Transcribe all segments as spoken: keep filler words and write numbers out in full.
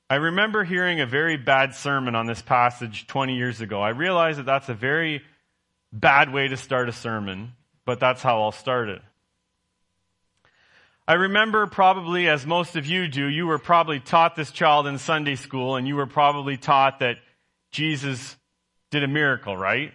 I remember hearing a very bad sermon on this passage twenty years ago. I realize that that's a very bad way to start a sermon, but that's how I'll start it. I remember probably, as most of you do, you were probably taught this child in Sunday school, and you were probably taught that Jesus did a miracle, right?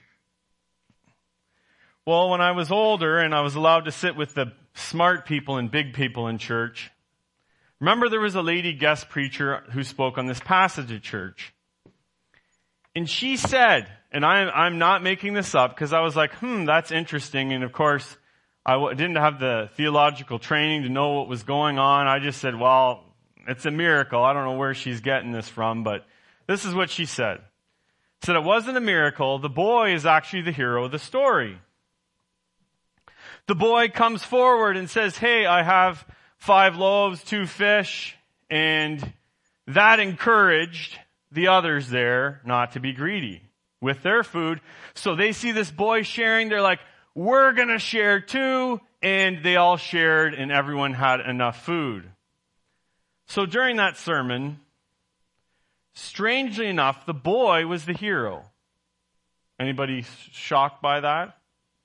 Well, when I was older and I was allowed to sit with the smart people and big people in church, remember there was a lady guest preacher who spoke on this passage at church. And she said, and I, I'm not making this up because I was like, hmm, that's interesting. And of course, I w- didn't have the theological training to know what was going on. I just said, well, it's a miracle. I don't know where she's getting this from, but this is what she said. She said, it wasn't a miracle. The boy is actually the hero of the story. The boy comes forward and says, hey, I have five loaves, two fish, and that encouraged the others there not to be greedy with their food. So they see this boy sharing, they're like, we're gonna share too, and they all shared and everyone had enough food. So during that sermon, strangely enough, the boy was the hero. Anybody shocked by that?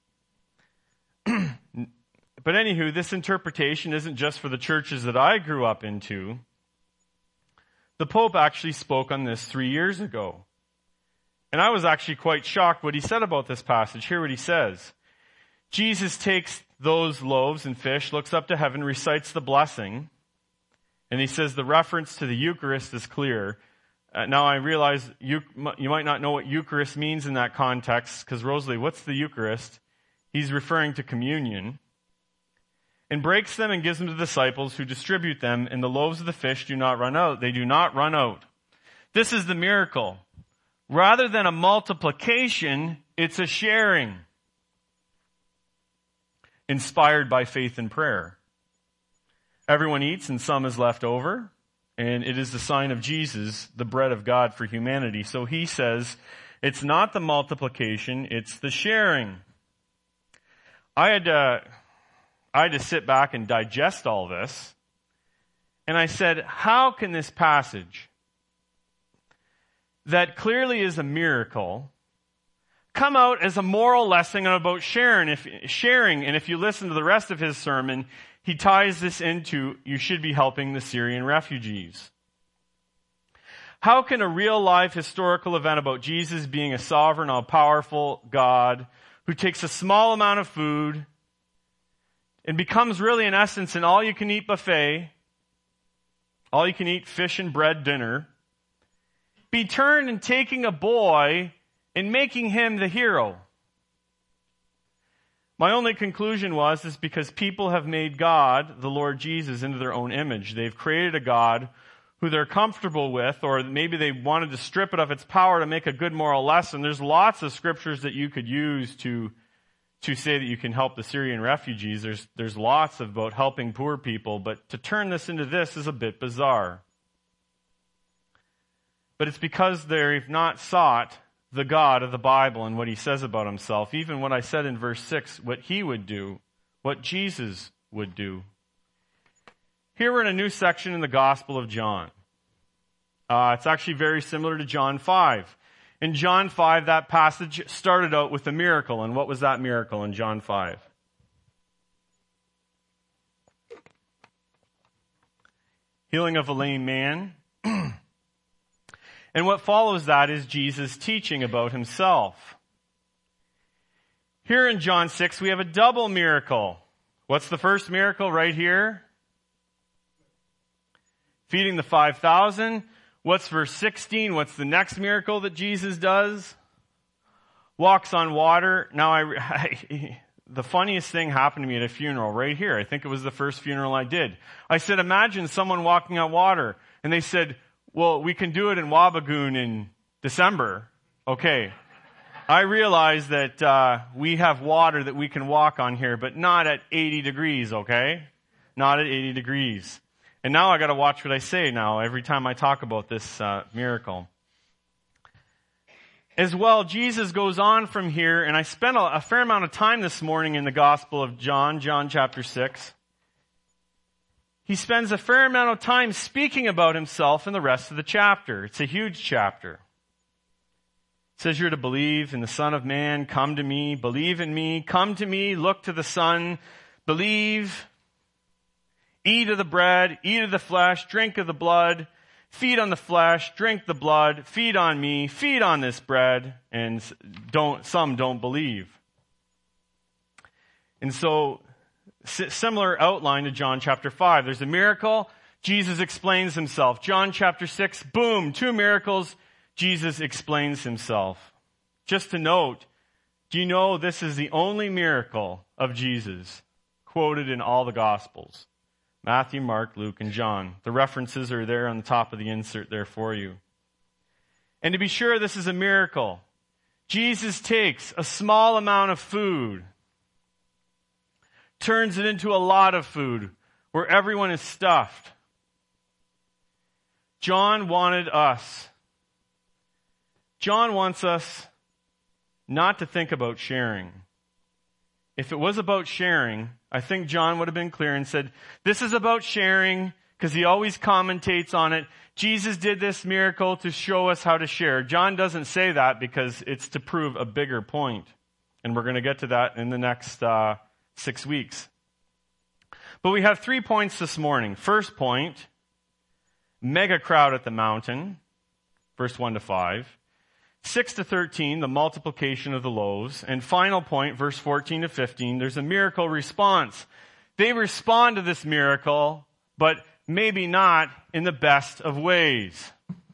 But anywho, this interpretation isn't just for the churches that I grew up into. The Pope actually spoke on this three years ago. And I was actually quite shocked what he said about this passage. Hear what he says. Jesus takes those loaves and fish, looks up to heaven, recites the blessing, and he says the reference to the Eucharist is clear. Uh, now I realize you, you might not know what Eucharist means in that context, because Rosalie, what's the Eucharist? He's referring to communion. And breaks them and gives them to the disciples who distribute them, and the loaves of the fish do not run out. They do not run out. This is the miracle. Rather than a multiplication, it's a sharing. Inspired by faith and prayer. Everyone eats and some is left over, and it is the sign of Jesus, the bread of God for humanity. So he says, it's not the multiplication, it's the sharing. I had to, I had to sit back and digest all this, and I said, how can this passage, that clearly is a miracle, come out as a moral lesson about sharing? If, sharing, and if you listen to the rest of his sermon, he ties this into, you should be helping the Syrian refugees. How can a real life historical event about Jesus being a sovereign, all-powerful God who takes a small amount of food and becomes really, in essence, an all-you-can-eat buffet, all-you-can-eat fish and bread dinner, be turned and taking a boy and making him the hero? My only conclusion was, is because people have made God, the Lord Jesus, into their own image. They've created a God who they're comfortable with, or maybe they wanted to strip it of its power to make a good moral lesson. There's lots of scriptures that you could use to, to say that you can help the Syrian refugees. There's, there's lots about helping poor people, but to turn this into this is a bit bizarre. But it's because they've not sought the God of the Bible and what he says about himself. Even what I said in verse six, what he would do, what Jesus would do. Here we're in a new section in the Gospel of John. Uh, it's actually very similar to John five. In John five, that passage started out with a miracle. And what was that miracle in John five? Healing of a lame man. And what follows that is Jesus teaching about himself. Here in John six, we have a double miracle. What's the first miracle right here? Feeding the five thousand. What's verse sixteen? What's the next miracle that Jesus does? Walks on water. Now, I, I, the funniest thing happened to me at a funeral right here. I think it was the first funeral I did. I said, imagine someone walking on water. And they said, well, we can do it in Wabigoon in December. Okay. I realize that uh, we have water that we can walk on here, but not at eighty degrees, okay? Not at eighty degrees. And now I got to watch what I say now every time I talk about this uh, miracle. As well, Jesus goes on from here, and I spent a, a fair amount of time this morning in the Gospel of John, John chapter six. he spends a fair amount of time speaking about himself in the rest of the chapter. It's a huge chapter. It says you're to believe in the Son of Man, come to me, believe in me, come to me, look to the Son, believe, eat of the bread, eat of the flesh, drink of the blood, feed on the flesh, drink the blood, feed on me, feed on this bread, and don't, some don't believe. And so, similar outline to John chapter five. There's a miracle, Jesus explains himself. John chapter six, boom, two miracles, Jesus explains himself. Just to note, do you know this is the only miracle of Jesus quoted in all the Gospels? Matthew, Mark, Luke, and John. The references are there on the top of the insert there for you. And to be sure, this is a miracle. Jesus takes a small amount of food, turns it into a lot of food where everyone is stuffed. John wanted us. John wants us not to think about sharing. If it was about sharing, I think John would have been clear and said, this is about sharing, because he always commentates on it. Jesus did this miracle to show us how to share. John doesn't say that because it's to prove a bigger point. And we're going to get to that in the next uh, six weeks. But we have three points this morning. First point, mega crowd at the mountain, verse one to five. six to thirteen, the multiplication of the loaves. And final point, verse fourteen to fifteen, there's a miracle response. They respond to this miracle, but maybe not in the best of ways.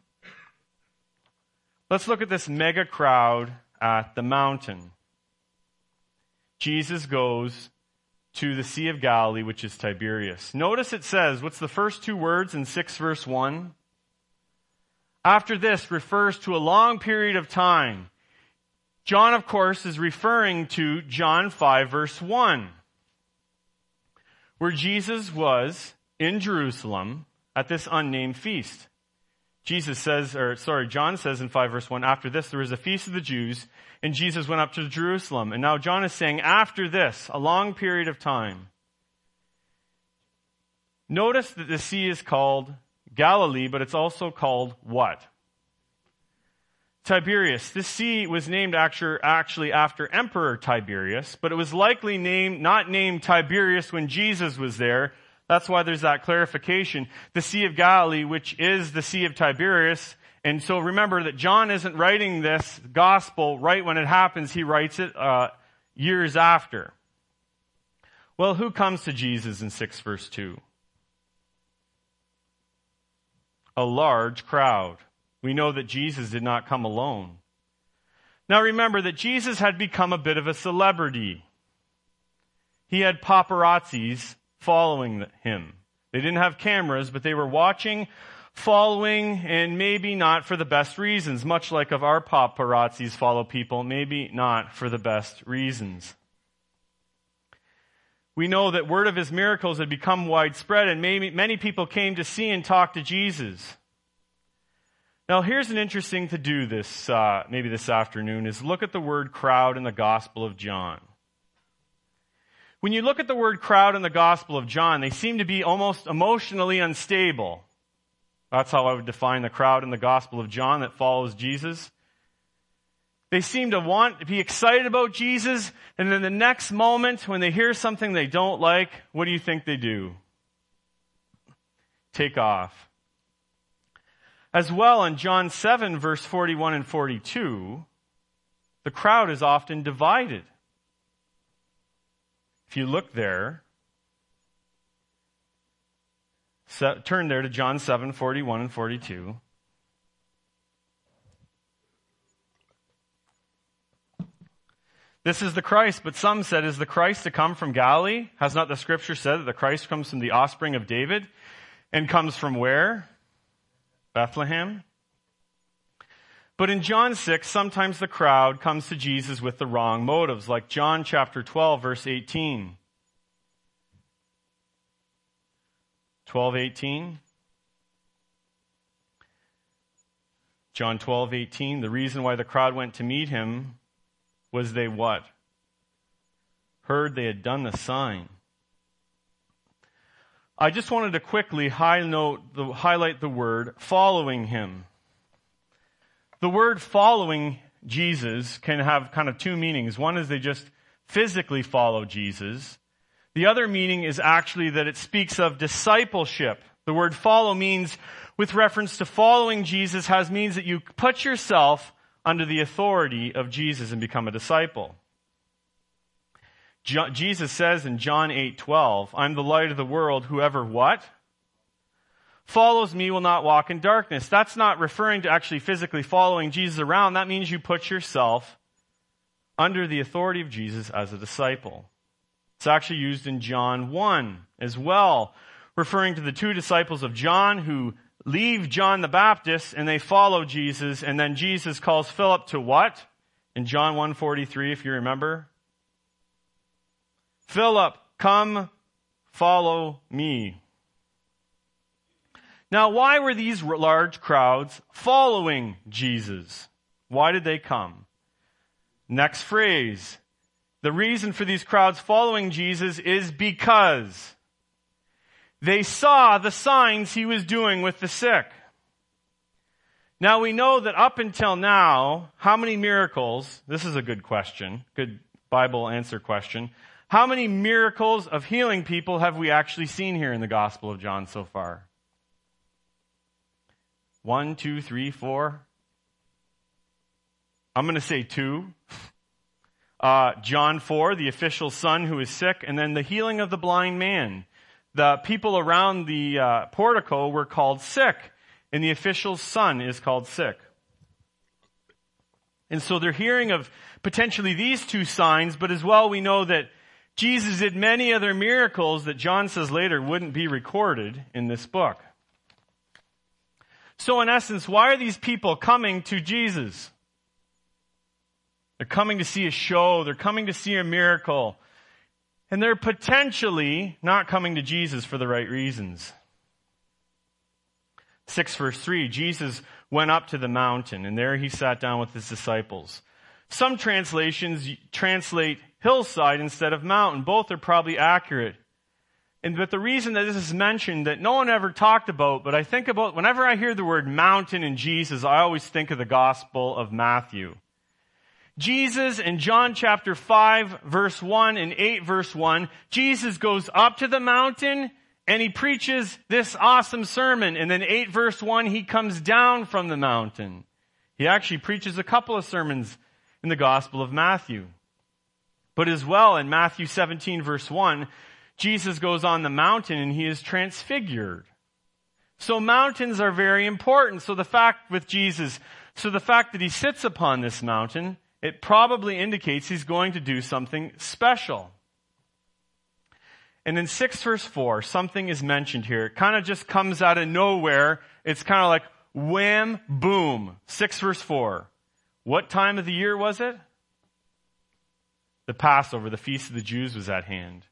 Let's look at this mega crowd at the mountain. Jesus goes to the Sea of Galilee, which is Tiberias. Notice it says, what's the first two words in six verse one? After this refers to a long period of time. John, of course, is referring to John five verse one, where Jesus was in Jerusalem at this unnamed feast. Jesus says, or sorry, John says in five verse one, after this there was a feast of the Jews, and Jesus went up to Jerusalem. And now John is saying, after this, a long period of time. Notice that the sea is called Galilee, but it's also called what? Tiberias. This sea was named actually after Emperor Tiberius, but it was likely named, not named Tiberias when Jesus was there. That's why there's that clarification. The Sea of Galilee, which is the Sea of Tiberias. And so remember that John isn't writing this gospel right when it happens. He writes it uh, years after. Well, who comes to Jesus in six verse two? A large crowd. We know that Jesus did not come alone. Now remember that Jesus had become a bit of a celebrity. He had paparazzis following him. They didn't have cameras, but they were watching, following, and maybe not for the best reasons, much like of our paparazzis follow people, maybe not for the best reasons. We know that word of his miracles had become widespread, and maybe many people came to see and talk to Jesus. Now, here's an interesting to do this, uh, maybe this afternoon, is look at the word crowd in the Gospel of John. When you look at the word crowd in the Gospel of John, they seem to be almost emotionally unstable. That's how I would define the crowd in the Gospel of John that follows Jesus. They seem to want to be excited about Jesus, and then the next moment, when they hear something they don't like, what do you think they do? Take off. As well, in John seven, verse forty-one and forty-two, the crowd is often divided. If you look there, so, turn there to John seven, forty-one and forty-two. This is the Christ, but some said, is the Christ to come from Galilee? Has not the scripture said that the Christ comes from the offspring of David? And comes from where? Bethlehem? But in John six, sometimes the crowd comes to Jesus with the wrong motives, like John chapter twelve, verse eighteen. twelve eighteen. John twelve eighteen, the reason why the crowd went to meet him was they what? Heard they had done the sign. I just wanted to quickly highlight the, highlight the word following him. The word following Jesus can have kind of two meanings. One is they just physically follow Jesus. The other meaning is actually that it speaks of discipleship. The word follow means, with reference to following Jesus, has means that you put yourself under the authority of Jesus and become a disciple. Jo- Jesus says in John eight twelve, I'm the light of the world. Whoever what? Follows me will not walk in darkness. That's not referring to actually physically following Jesus around. That means you put yourself under the authority of Jesus as a disciple. It's actually used in John one as well, referring to the two disciples of John who leave John the Baptist and they follow Jesus, and then Jesus calls Philip to what? In John one forty-three, if you remember. Philip, come, follow me. Now, why were these large crowds following Jesus? Why did they come? Next phrase. The reason for these crowds following Jesus is because they saw the signs he was doing with the sick. Now, we know that up until now, how many miracles, this is a good question, good Bible answer question, how many miracles of healing people have we actually seen here in the Gospel of John so far? One, two, three, four. I'm going to say two. Uh, John four, the official son who is sick, and then the healing of the blind man. The people around the uh, portico were called sick, and the official's son is called sick. And so they're hearing of potentially these two signs, but as well we know that Jesus did many other miracles that John says later wouldn't be recorded in this book. So in essence, why are these people coming to Jesus? They're coming to see a show. They're coming to see a miracle. And they're potentially not coming to Jesus for the right reasons. six verse three, Jesus went up to the mountain, and there he sat down with his disciples. Some translations translate hillside instead of mountain. Both are probably accurate. And but the reason that this is mentioned that no one ever talked about, but I think about, whenever I hear the word mountain in Jesus, I always think of the Gospel of Matthew. Jesus in John chapter five verse one and eight verse one, Jesus goes up to the mountain and he preaches this awesome sermon. And then eight verse one, he comes down from the mountain. He actually preaches a couple of sermons in the Gospel of Matthew. But as well in Matthew seventeen verse one, Jesus goes on the mountain and he is transfigured. So mountains are very important. So the fact with Jesus, so the fact that he sits upon this mountain, it probably indicates he's going to do something special. And in six verse four, something is mentioned here. It kind of just comes out of nowhere. It's kind of like wham, boom. six verse four. What time of the year was it? The Passover, the Feast of the Jews, was at hand.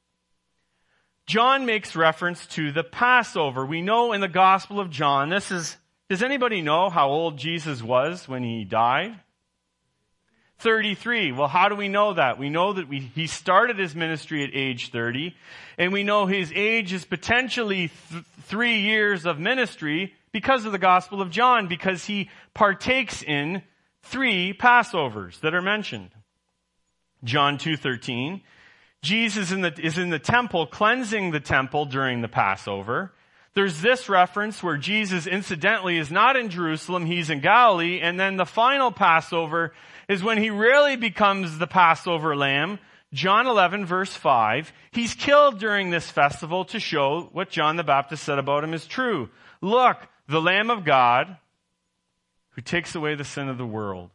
John makes reference to the Passover. We know in the Gospel of John, this is, does anybody know how old Jesus was when he died? thirty-three. Well, how do we know that? We know that we, he started his ministry at age thirty, and we know his age is potentially th- three years of ministry because of the Gospel of John, because he partakes in three Passovers that are mentioned. John two thirteen. Jesus in the, is in the temple, cleansing the temple during the Passover. There's this reference where Jesus incidentally is not in Jerusalem, he's in Galilee, and then the final Passover is when he really becomes the Passover lamb. John eleven verse five. He's killed during this festival to show what John the Baptist said about him is true. Look, the Lamb of God who takes away the sin of the world.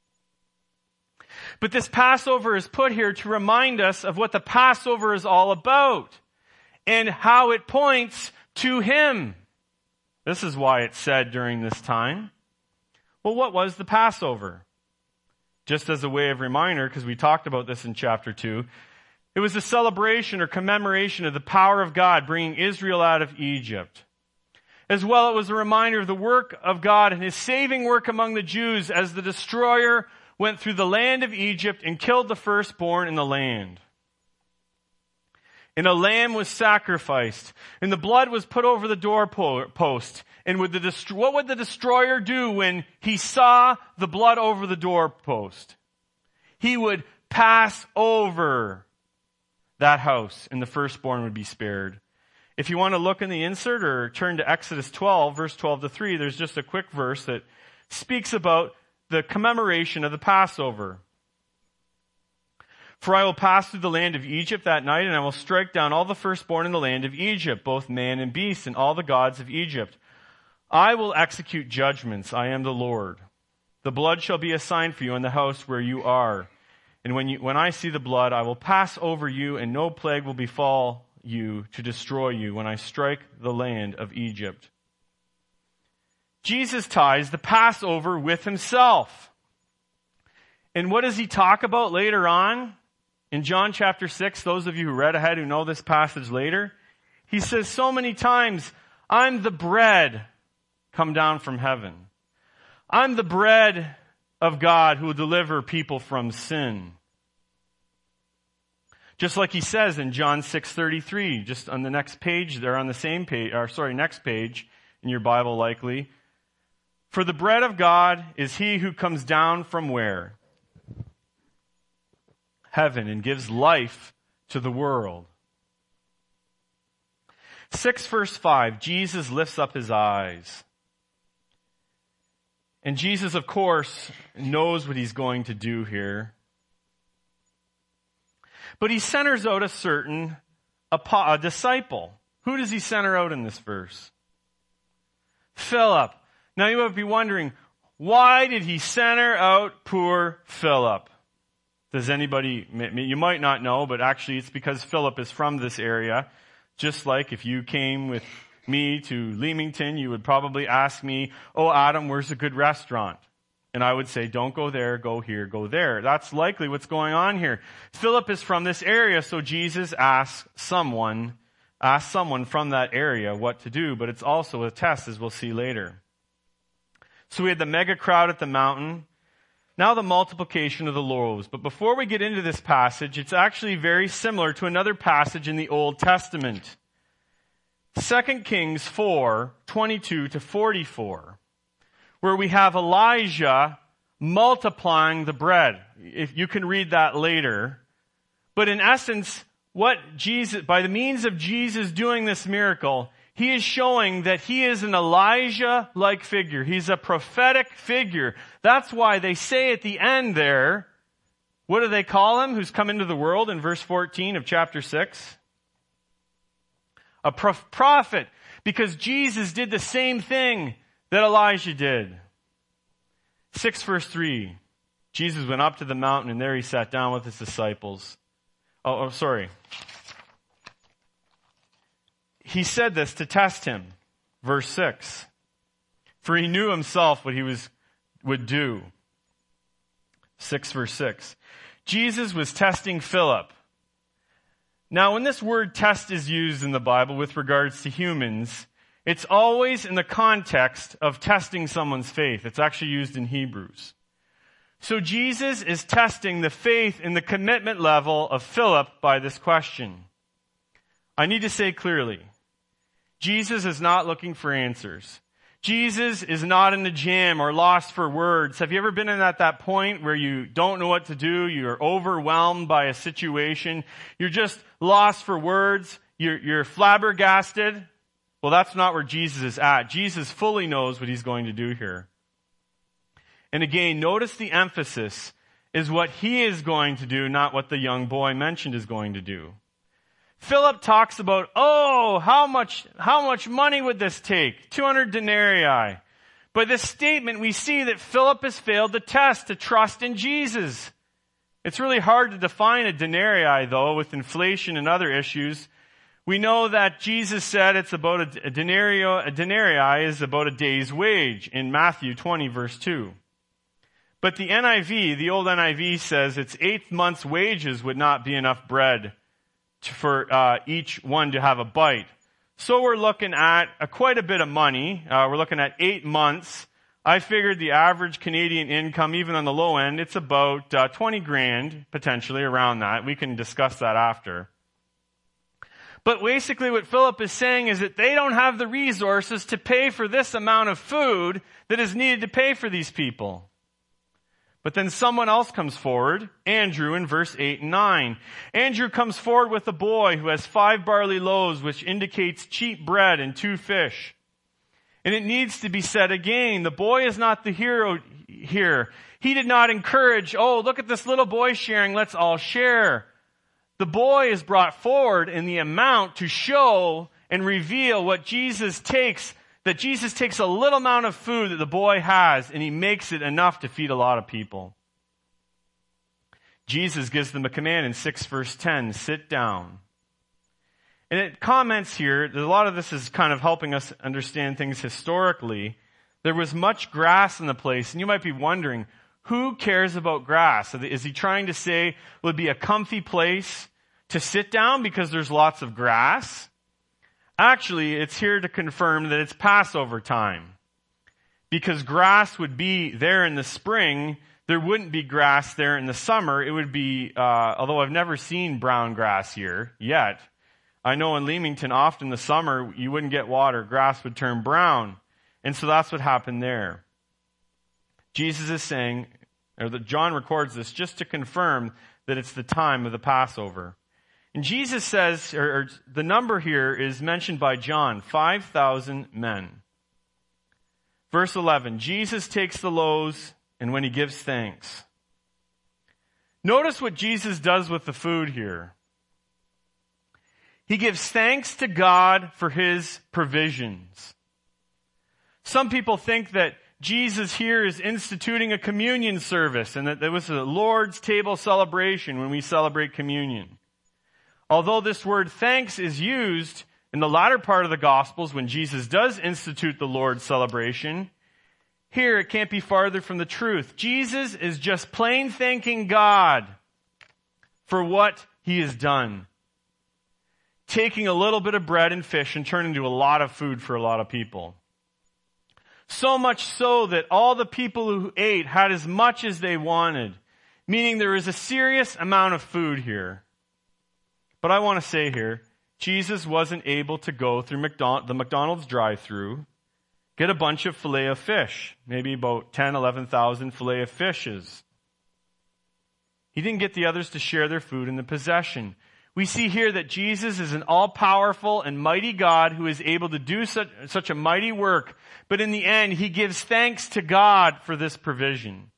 But this Passover is put here to remind us of what the Passover is all about and how it points to him. This is why it's said during this time. Well, what was the Passover? Just as a way of reminder, because we talked about this in chapter two, it was a celebration or commemoration of the power of God bringing Israel out of Egypt. As well, it was a reminder of the work of God and his saving work among the Jews as the destroyer went through the land of Egypt and killed the firstborn in the land. And a lamb was sacrificed, and the blood was put over the doorpost. And would the dest- what would the destroyer do when he saw the blood over the doorpost? He would pass over that house, and the firstborn would be spared. If you want to look in the insert or turn to Exodus twelve, verse twelve to three, there's just a quick verse that speaks about the commemoration of the Passover. For I will pass through the land of Egypt that night, and I will strike down all the firstborn in the land of Egypt, both man and beast, and all the gods of Egypt. I will execute judgments. I am the Lord. The blood shall be a sign for you in the house where you are. And when you, when I see the blood, I will pass over you, and no plague will befall you to destroy you when I strike the land of Egypt. Jesus ties the Passover with himself. And what does he talk about later on? In John chapter six, those of you who read ahead who know this passage later, he says so many times, I'm the bread come down from heaven. I'm the bread of God who will deliver people from sin. Just like he says in John six thirty-three, just on the next page, they're on the same page, or sorry, next page in your Bible likely. For the bread of God is he who comes down from where? Heaven, and gives life to the world. six verse five, Jesus lifts up his eyes. And Jesus, of course, knows what he's going to do here. But he centers out a certain a, a disciple. Who does he center out in this verse? Philip. Now you might be wondering, why did he center out poor Philip? Does anybody, you might not know, but actually it's because Philip is from this area. Just like if you came with me to Leamington, you would probably ask me, oh, Adam, where's a good restaurant? And I would say, don't go there, go here, go there. That's likely what's going on here. Philip is from this area, so Jesus asks someone, asks someone from that area what to do, but it's also a test, as we'll see later. So we had the mega crowd at the mountain. Now the multiplication of the loaves. But before we get into this passage, it's actually very similar to another passage in the Old Testament. Second Kings four, twenty-two to forty-four, where we have Elijah multiplying the bread. If you can read that later. But in essence, what Jesus, by the means of Jesus doing this miracle, he is showing that he is an Elijah-like figure. He's a prophetic figure. That's why they say at the end there, what do they call him who's come into the world in verse fourteen of chapter six? A prof- prophet. Because Jesus did the same thing that Elijah did. six verse three. Jesus went up to the mountain and there he sat down with his disciples. Oh, oh sorry. He said this to test him. Verse six. For he knew himself what he was, would do. six verse six. Jesus was testing Philip. Now when this word test is used in the Bible with regards to humans, it's always in the context of testing someone's faith. It's actually used in Hebrews. So Jesus is testing the faith and the commitment level of Philip by this question. I need to say clearly, Jesus is not looking for answers. Jesus is not in a jam or lost for words. Have you ever been in at that point where you don't know what to do? You're overwhelmed by a situation. You're just lost for words. You're, you're flabbergasted. Well, that's not where Jesus is at. Jesus fully knows what he's going to do here. And again, notice the emphasis is what he is going to do, not what the young boy mentioned is going to do. Philip talks about, oh, how much, how much money would this take? two hundred denarii. By this statement, we see that Philip has failed the test to trust in Jesus. It's really hard to define a denarii, though, with inflation and other issues. We know that Jesus said it's about a, a denarii, a denarii is about a day's wage in Matthew twenty, verse two. But the N I V, the old N I V says its eighth month's wages would not be enough bread for uh, each one to have a bite. So we're looking at a, quite a bit of money. Uh, we're looking at eight months. I figured the average Canadian income, even on the low end, it's about uh, twenty grand, potentially, around that. We can discuss that after. But basically what Philip is saying is that they don't have the resources to pay for this amount of food that is needed to pay for these people. But then someone else comes forward, Andrew, in verse eight and nine. Andrew comes forward with a boy who has five barley loaves, which indicates cheap bread, and two fish. And it needs to be said again, the boy is not the hero here. He did not encourage, oh, look at this little boy sharing, let's all share. The boy is brought forward in the amount to show and reveal what Jesus takes, that Jesus takes a little amount of food that the boy has and he makes it enough to feed a lot of people. Jesus gives them a command in six verse ten, sit down. And it comments here, that a lot of this is kind of helping us understand things historically. There was much grass in the place, and you might be wondering, who cares about grass? Is he trying to say it would be a comfy place to sit down because there's lots of grass? Actually, it's here to confirm that it's Passover time. Because grass would be there in the spring, there wouldn't be grass there in the summer. It would be, uh, although I've never seen brown grass here yet, I know in Leamington, often in the summer, you wouldn't get water. Grass would turn brown. And so that's what happened there. Jesus is saying, or that John records this just to confirm that it's the time of the Passover. And Jesus says, or, or the number here is mentioned by John, five thousand men. Verse eleven, Jesus takes the loaves, and when he gives thanks. Notice what Jesus does with the food here. He gives thanks to God for his provisions. Some people think that Jesus here is instituting a communion service and that there was a Lord's table celebration when we celebrate communion. Although this word thanks is used in the latter part of the Gospels when Jesus does institute the Lord's celebration, here it can't be farther from the truth. Jesus is just plain thanking God for what he has done. Taking a little bit of bread and fish and turning into a lot of food for a lot of people. So much so that all the people who ate had as much as they wanted, meaning there was a serious amount of food here. But I want to say here, Jesus wasn't able to go through McDonald, the McDonald's drive-thru, get a bunch of filet of fish, maybe about ten, eleven thousand filet of fishes. He didn't get the others to share their food in the possession. We see here that Jesus is an all-powerful and mighty God who is able to do such, such a mighty work. But in the end, he gives thanks to God for this provision.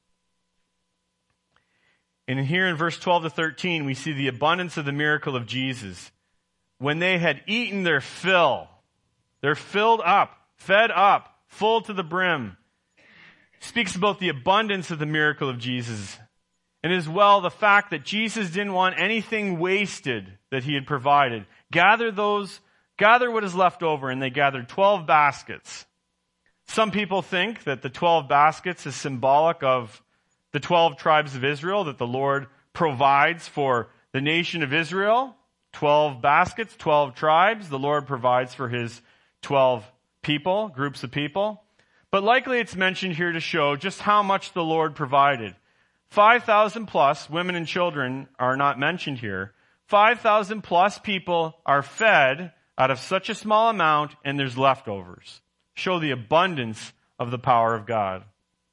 And here in verse twelve to thirteen, we see the abundance of the miracle of Jesus. When they had eaten their fill, they're filled up, fed up, full to the brim. Speaks about the abundance of the miracle of Jesus. And as well, the fact that Jesus didn't want anything wasted that he had provided. Gather those, gather what is left over, and they gathered twelve baskets. Some people think that the twelve baskets is symbolic of the twelve tribes of Israel that the Lord provides for the nation of Israel. twelve baskets, twelve tribes. The Lord provides for his twelve people, groups of people. But likely it's mentioned here to show just how much the Lord provided. five thousand plus, women and children are not mentioned here. five thousand plus people are fed out of such a small amount, and there's leftovers. Show the abundance of the power of God.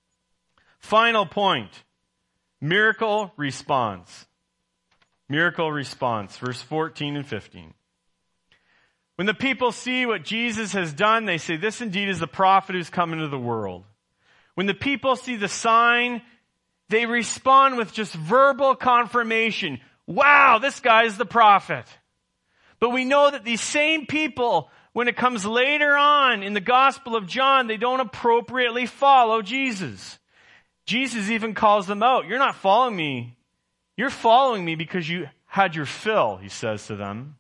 Final point. Miracle response. Miracle response. Verse fourteen and fifteen. When the people see what Jesus has done, they say, this indeed is the prophet who's come into the world. When the people see the sign, they respond with just verbal confirmation. Wow, this guy is the prophet. But we know that these same people, when it comes later on in the Gospel of John, they don't appropriately follow Jesus. Jesus even calls them out. You're not following me. You're following me because you had your fill, he says to them.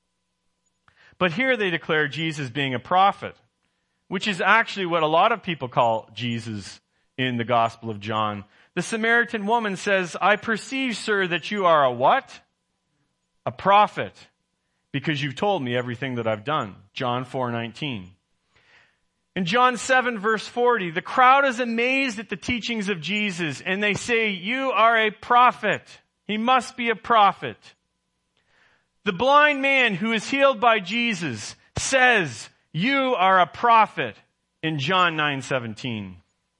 But here they declare Jesus being a prophet, which is actually what a lot of people call Jesus in the Gospel of John. The Samaritan woman says, I perceive, sir, that you are a what? A prophet, because you've told me everything that I've done. John four nineteen. In John seven verse forty, the crowd is amazed at the teachings of Jesus, and they say, you are a prophet. He must be a prophet. The blind man who is healed by Jesus says, "You are a prophet," in John nine seventeen.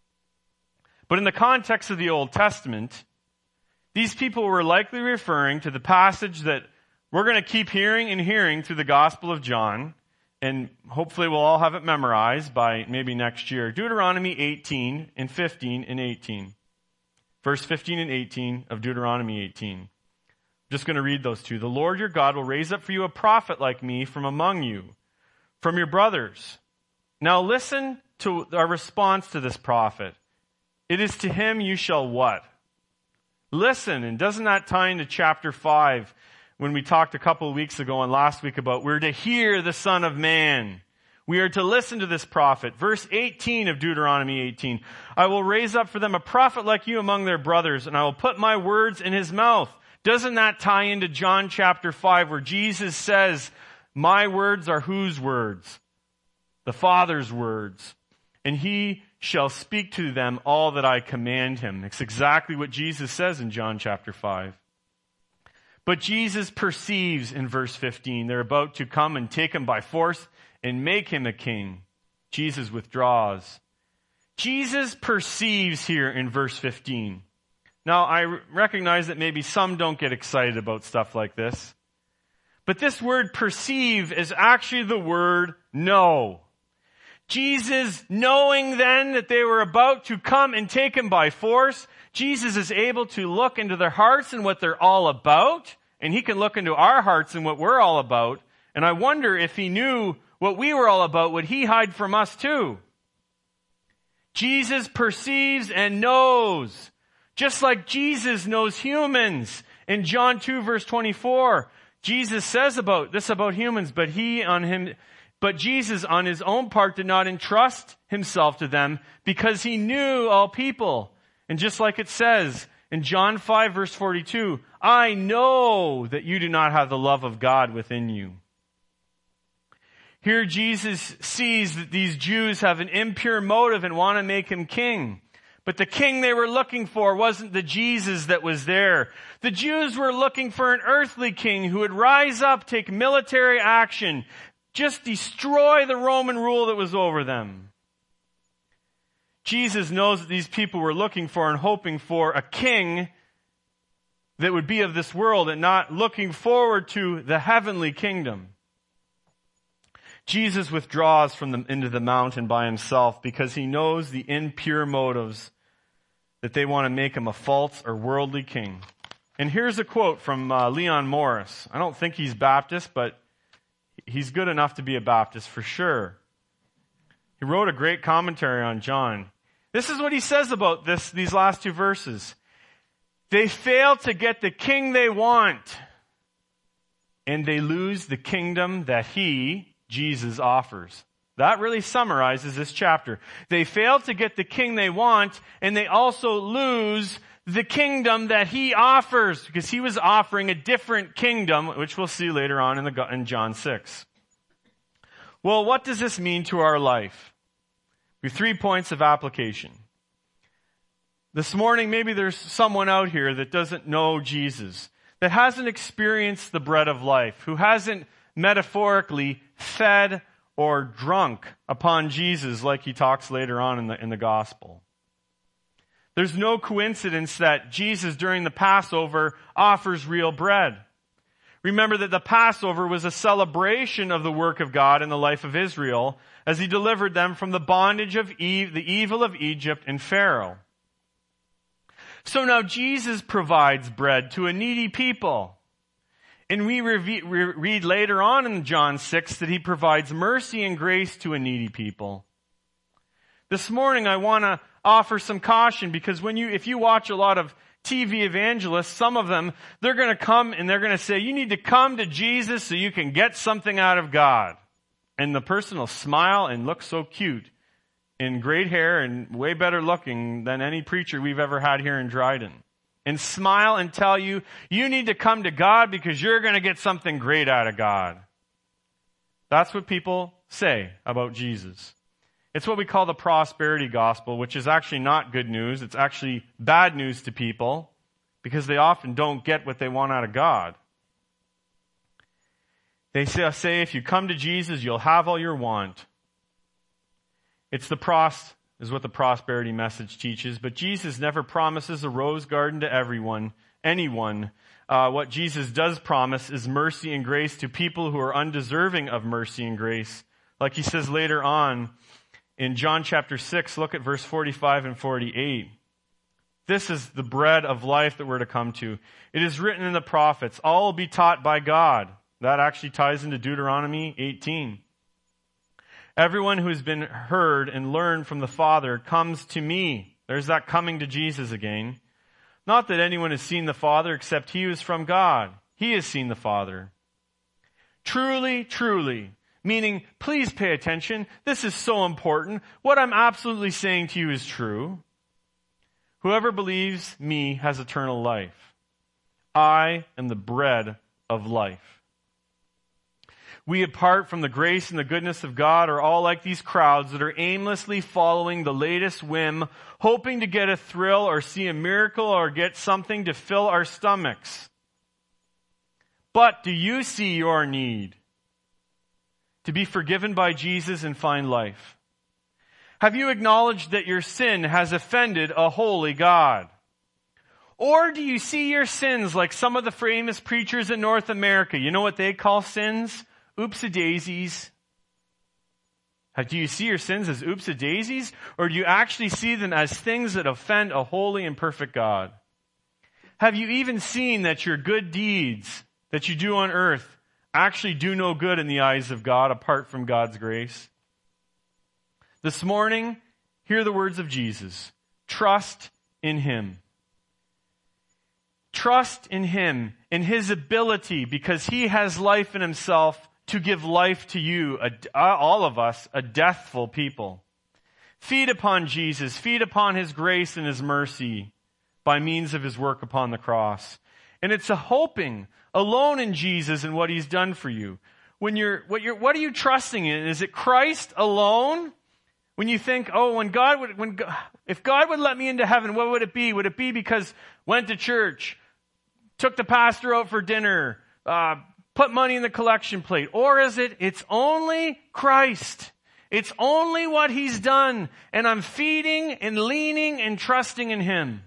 But in the context of the Old Testament, these people were likely referring to the passage that we're going to keep hearing and hearing through the Gospel of John, and hopefully we'll all have it memorized by maybe next year. Deuteronomy eighteen and fifteen and eighteen. Verse fifteen and eighteen of Deuteronomy eighteen. I'm just going to read those two. "The Lord your God will raise up for you a prophet like me from among you, from your brothers." Now listen to our response to this prophet. It is to him you shall what? Listen, and doesn't that tie into chapter five when we talked a couple of weeks ago and last week about we're to hear the Son of Man. We are to listen to this prophet. Verse eighteen of Deuteronomy eighteen. "I will raise up for them a prophet like you among their brothers, and I will put my words in his mouth." Doesn't that tie into John chapter five where Jesus says, "My words are whose words? The Father's words. And he shall speak to them all that I command him." It's exactly what Jesus says in John chapter five. But Jesus perceives in verse fifteen, they're about to come and take him by force and make him a king. Jesus withdraws. Jesus perceives here in verse fifteen. Now, I recognize that maybe some don't get excited about stuff like this. But this word perceive is actually the word know. Jesus, knowing then that they were about to come and take him by force, Jesus is able to look into their hearts and what they're all about, and he can look into our hearts and what we're all about. And I wonder if he knew what we were all about, would he hide from us too? Jesus perceives and knows, just like Jesus knows humans. In John two verse twenty-four, Jesus says about this about humans, but he on him But Jesus, on his own part, did not entrust himself to them because he knew all people. And just like it says in John five, verse forty-two, "I know that you do not have the love of God within you." Here Jesus sees that these Jews have an impure motive and want to make him king. But the king they were looking for wasn't the Jesus that was there. The Jews were looking for an earthly king who would rise up, take military action, just destroy the Roman rule that was over them. Jesus knows that these people were looking for and hoping for a king that would be of this world and not looking forward to the heavenly kingdom. Jesus withdraws from them into the mountain by himself because he knows the impure motives that they want to make him a false or worldly king. And here's a quote from uh, Leon Morris. I don't think he's Baptist, but he's good enough to be a Baptist for sure. He wrote a great commentary on John. This is what he says about this, these last two verses. They fail to get the king they want, and they lose the kingdom that he, Jesus, offers. That really summarizes this chapter. They fail to get the king they want, and they also lose the kingdom that he offers, because he was offering a different kingdom, which we'll see later on in, the, in John six. Well, what does this mean to our life? We have three points of application. This morning, maybe there's someone out here that doesn't know Jesus, that hasn't experienced the bread of life, who hasn't metaphorically fed or drunk upon Jesus like he talks later on in the, in the gospel. There's no coincidence that Jesus during the Passover offers real bread. Remember that the Passover was a celebration of the work of God in the life of Israel as he delivered them from the bondage of Eve, the evil of Egypt and Pharaoh. So now Jesus provides bread to a needy people. And we re- re- read later on in John six that he provides mercy and grace to a needy people. This morning I want to offer some caution because when you, if you watch a lot of T V evangelists, some of them, they're going to come and they're going to say, you need to come to Jesus so you can get something out of God. And the person will smile and look so cute in great hair and way better looking than any preacher we've ever had here in Dryden. And smile and tell you, you need to come to God because you're going to get something great out of God. That's what people say about Jesus. It's what we call the prosperity gospel, which is actually not good news. It's actually bad news to people because they often don't get what they want out of God. They say if you come to Jesus, you'll have all you want. It's the pros, is what the prosperity message teaches, but Jesus never promises a rose garden to everyone, anyone. Uh, what Jesus does promise is mercy and grace to people who are undeserving of mercy and grace. Like he says later on in John chapter six, look at verse forty-five and forty-eight. This is the bread of life that we're to come to. It is written in the prophets, all will be taught by God. That actually ties into Deuteronomy eighteen. Everyone who has been heard and learned from the Father comes to me. There's that coming to Jesus again. Not that anyone has seen the Father except he who is from God. He has seen the Father. Truly, truly, meaning, please pay attention. This is so important. What I'm absolutely saying to you is true. Whoever believes me has eternal life. I am the bread of life. We, apart from the grace and the goodness of God, are all like these crowds that are aimlessly following the latest whim, hoping to get a thrill or see a miracle or get something to fill our stomachs. But do you see your need to be forgiven by Jesus and find life? Have you acknowledged that your sin has offended a holy God? Or do you see your sins like some of the famous preachers in North America? You know what they call sins? Oopsie-daisies. Do you see your sins as oopsie-daisies? Or do you actually see them as things that offend a holy and perfect God? Have you even seen that your good deeds that you do on earth actually do no good in the eyes of God apart from God's grace? This morning, hear the words of Jesus. Trust in Him. Trust in Him, in His ability, because He has life in Himself, to give life to you, all of us, a deathful people. Feed upon Jesus, feed upon His grace and His mercy by means of His work upon the cross. And it's a hoping alone in Jesus and what He's done for you. When you're, what you're, what are you trusting in? Is it Christ alone? When you think, oh, when God would, when, if God would let me into heaven, what would it be? Would it be because went to church, took the pastor out for dinner, uh, put money in the collection plate? Or is it, it's only Christ. It's only what He's done. And I'm feeding and leaning and trusting in Him.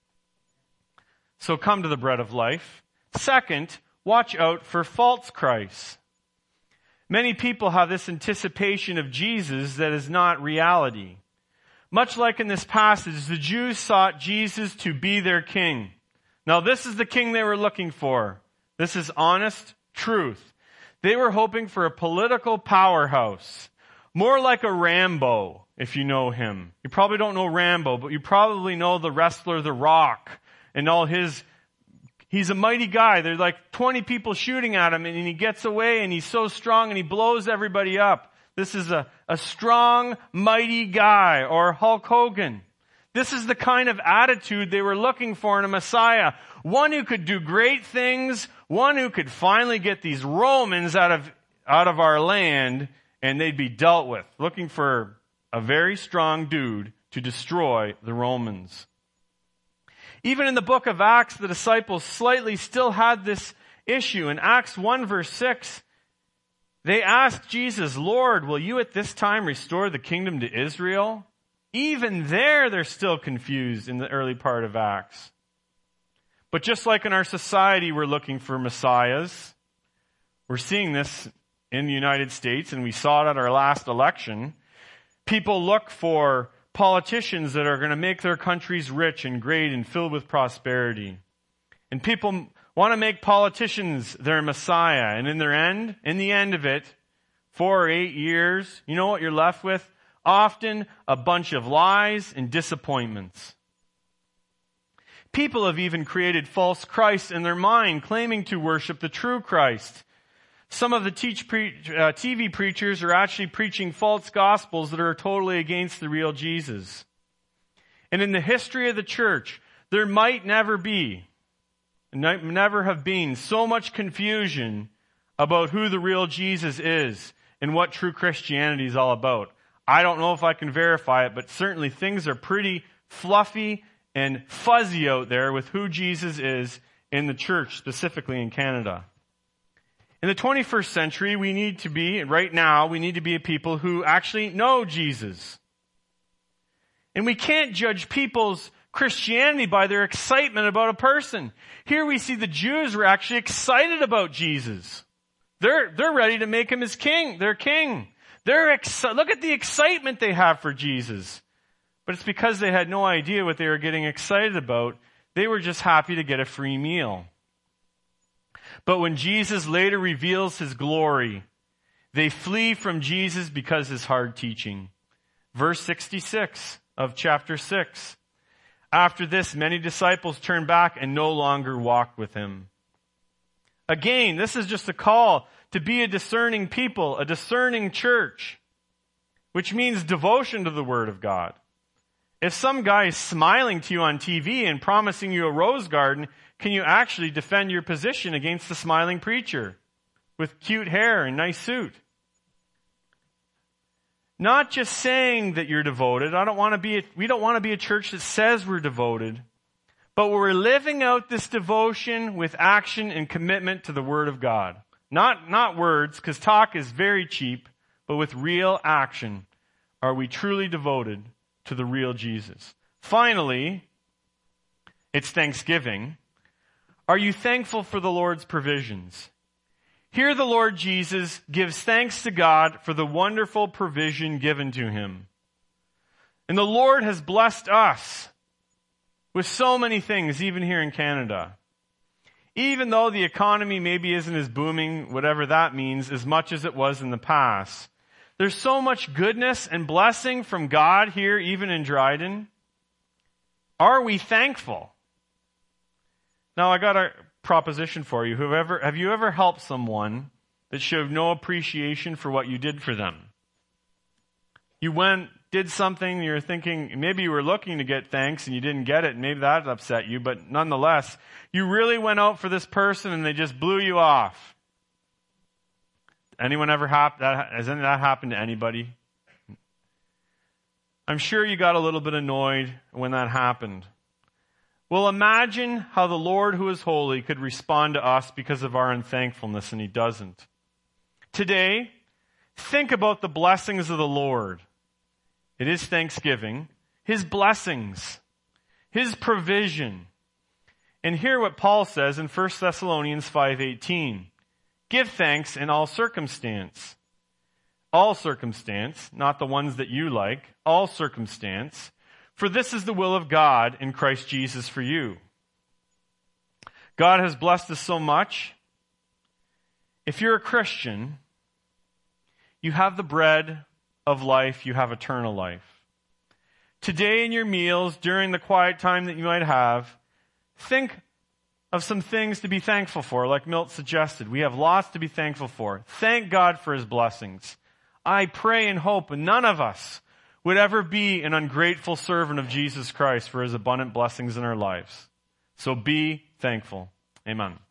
So come to the bread of life. Second, watch out for false Christs. Many people have this anticipation of Jesus that is not reality. Much like in this passage, the Jews sought Jesus to be their king. Now this is the king they were looking for. This is honest truth. They were hoping for a political powerhouse. More like a Rambo, if you know him. You probably don't know Rambo, but you probably know the wrestler The Rock and all his... He's a mighty guy. There's like twenty people shooting at him and he gets away and he's so strong and he blows everybody up. This is a, a strong, mighty guy. Or Hulk Hogan. This is the kind of attitude they were looking for in a Messiah. One who could do great things. One who could finally get these Romans out of, out of our land and they'd be dealt with. Looking for a very strong dude to destroy the Romans. Even in the book of Acts, the disciples slightly still had this issue. In Acts one verse six, they asked Jesus, Lord, will you at this time restore the kingdom to Israel? Even there, they're still confused in the early part of Acts. But just like in our society, we're looking for messiahs. We're seeing this in the United States, and we saw it at our last election. People look for politicians that are going to make their countries rich and great and filled with prosperity. And people want to make politicians their messiah. And in their end, in the end of it, four or eight years, you know what you're left with? Often a bunch of lies and disappointments. People have even created false Christs in their mind, claiming to worship the true Christ. Some of the teach pre- uh, T V preachers are actually preaching false gospels that are totally against the real Jesus. And in the history of the church, there might never be, never have been so much confusion about who the real Jesus is and what true Christianity is all about. I don't know if I can verify it, but certainly things are pretty fluffy and fuzzy out there with who Jesus is in the church, specifically in Canada. In the twenty-first century, we need to be, right now, we need to be a people who actually know Jesus. And we can't judge people's Christianity by their excitement about a person. Here we see the Jews were actually excited about Jesus. They're, they're ready to make him as king, their king. They're exci- look at the excitement they have for Jesus. But it's because they had no idea what they were getting excited about. They were just happy to get a free meal. But when Jesus later reveals his glory, they flee from Jesus because of his hard teaching. Verse sixty-six of chapter six. After this, many disciples turned back and no longer walked with him. Again, this is just a call to be a discerning people, a discerning church, which means devotion to the Word of God. If some guy is smiling to you on T V and promising you a rose garden, can you actually defend your position against the smiling preacher with cute hair and nice suit? Not just saying that you're devoted. I don't want to be a, we don't want to be a church that says we're devoted, but we're living out this devotion with action and commitment to the Word of God. Not, not words, because talk is very cheap, but with real action. Are we truly devoted to the real Jesus? Finally, it's Thanksgiving. Are you thankful for the Lord's provisions? Here the Lord Jesus gives thanks to God for the wonderful provision given to him. And the Lord has blessed us with so many things, even here in Canada. Even though the economy maybe isn't as booming, whatever that means, as much as it was in the past, there's so much goodness and blessing from God here, even in Dryden. Are we thankful? Now, I got a proposition for you. Whoever, have you ever helped someone that showed no appreciation for what you did for them? You went, did something, you're thinking, maybe you were looking to get thanks and you didn't get it, and maybe that upset you, but nonetheless, you really went out for this person and they just blew you off. Anyone ever hap- that, has that happened to anybody? I'm sure you got a little bit annoyed when that happened. Well, imagine how the Lord who is holy could respond to us because of our unthankfulness, and he doesn't. Today, think about the blessings of the Lord. It is Thanksgiving. His blessings. His provision. And hear what Paul says in First Thessalonians five eighteen. Give thanks in all circumstance. All circumstance, not the ones that you like. All circumstance. For this is the will of God in Christ Jesus for you. God has blessed us so much. If you're a Christian, you have the bread of life, you have eternal life. Today in your meals, during the quiet time that you might have, think of some things to be thankful for, like Milt suggested. We have lots to be thankful for. Thank God for his blessings. I pray and hope none of us would ever be an ungrateful servant of Jesus Christ for his abundant blessings in our lives. So be thankful. Amen.